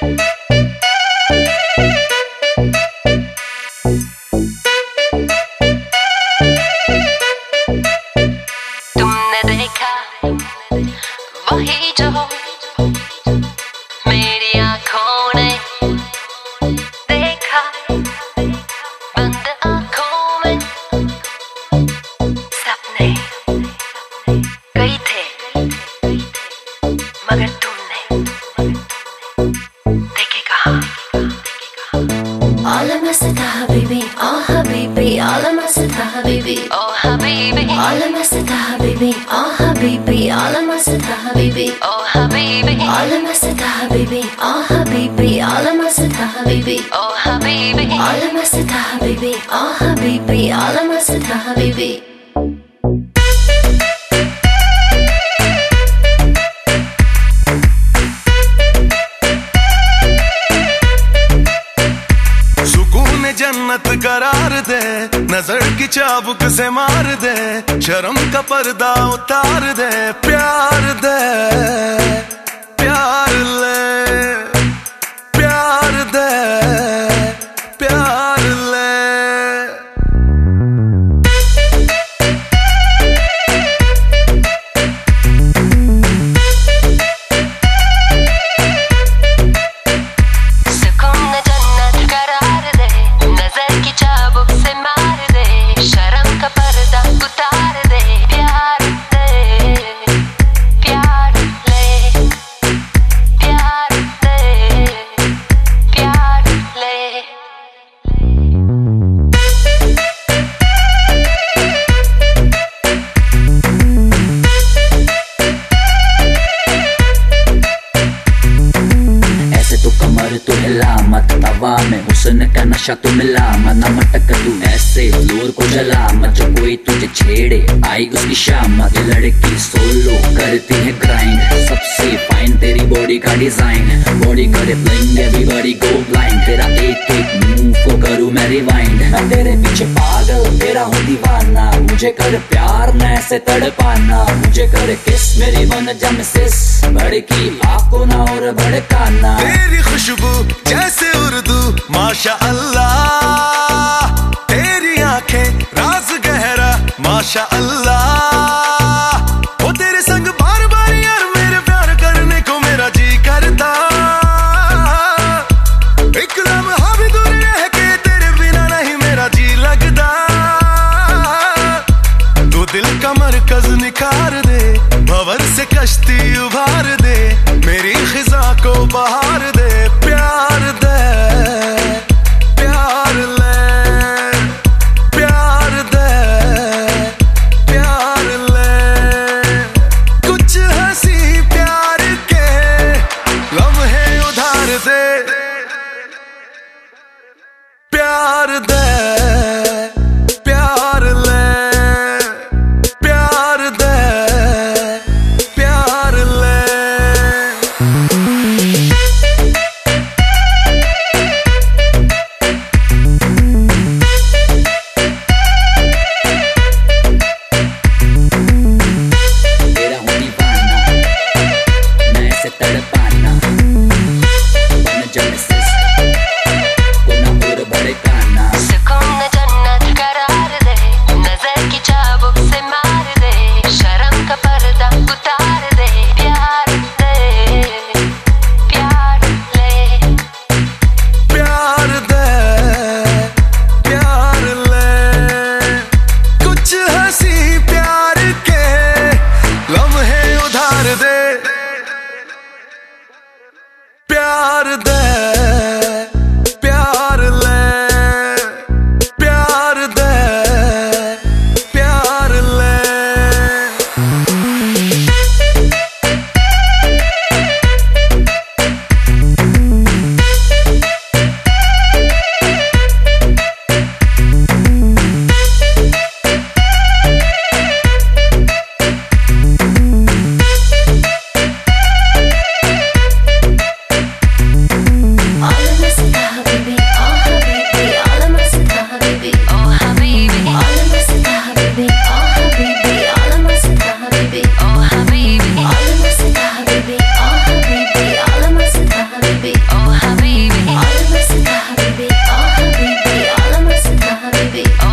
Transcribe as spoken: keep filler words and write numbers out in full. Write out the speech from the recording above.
तुमने देखा वही जो मेरी आँखों ने देखा, बंद आँखों में सपने कई थे, मगर तुमने देखे कहाँ। All of my sita habibi, oh habibi, all of my sita habibi, oh habibi, all of my sita habibi, oh habibi, all of my sita habibi, oh habibi, all of my sita habibi, oh habibi, all of my sita habibi, oh habibi, all of my sita habibi, oh habibi, all of my sita habibi. जन्नत करार दे, नजर की चाबुक से मार दे, शर्म का पर्दा उतार दे, प्यार दे, प्यार ले, प्यार दे, प्यार ले। तू हिला मत, तवा में हुस्न का नशा तू मिला मत, न मटक तू ऐसे फ्लोर को जला मत, जो कोई तुझे छेड़े आई उसकी शामत। ये लड़की सोलो करती है ग्राइंड, सबसे फाइन तेरी बॉडी का डिजाइन, बॉडी करे ब्लिंग एवरीबॉडी गो ब्लाइंड, तेरा एक एक मूव को करूँ मैं रिवाइंड, मैं तेरे पीछे पागल तेरा हूँ दीवाना, मुझे कर प्यार न ऐसे तड़पाना, मुझे कर किस मेरी बन जा मिसेस, भड़की आंखों ना और भड़काना। तेरी खुशबू जैसे उर्दू माशा अल्लाह, तेरी आंखें राज गहरा माशा अल्लाह, वो तेरे संग बार बार यार मेरे प्यार करने को मेरा जी करता, एक लम्हा भी दूर रह के तेरे बिना नहीं मेरा जी लगता, तू दिल का मरकज निखार दे, भंवर से कश्ती उभार दे, मेरी खिजा को बहार दे, प्यार दे, प्यार ले, प्यार दे, प्यार habibi, oh